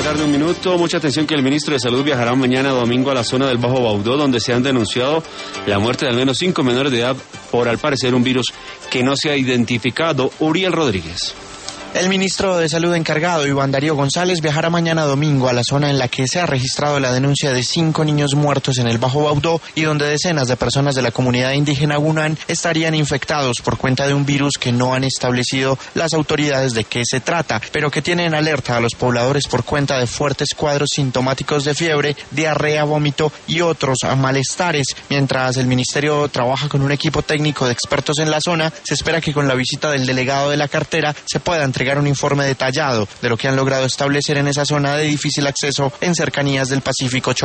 la tarde, 1 minuto. Mucha atención que el ministro de Salud viajará mañana domingo a la zona del Bajo Baudó, donde se han denunciado la muerte de al menos 5 menores de edad por, al parecer, un virus que no se ha identificado. Uriel Rodríguez. El ministro de Salud encargado, Iván Darío González, viajará mañana domingo a la zona en la que se ha registrado la denuncia de 5 niños muertos en el Bajo Baudó y donde decenas de personas de la comunidad indígena Gunán estarían infectados por cuenta de un virus que no han establecido las autoridades de qué se trata, pero que tiene en alerta a los pobladores por cuenta de fuertes cuadros sintomáticos de fiebre, diarrea, vómito y otros malestares. Mientras el ministerio trabaja con un equipo técnico de expertos en la zona, se espera que con la visita del delegado de la cartera se pueda entregar un informe detallado de lo que han logrado establecer en esa zona de difícil acceso en cercanías del Pacífico Chocó.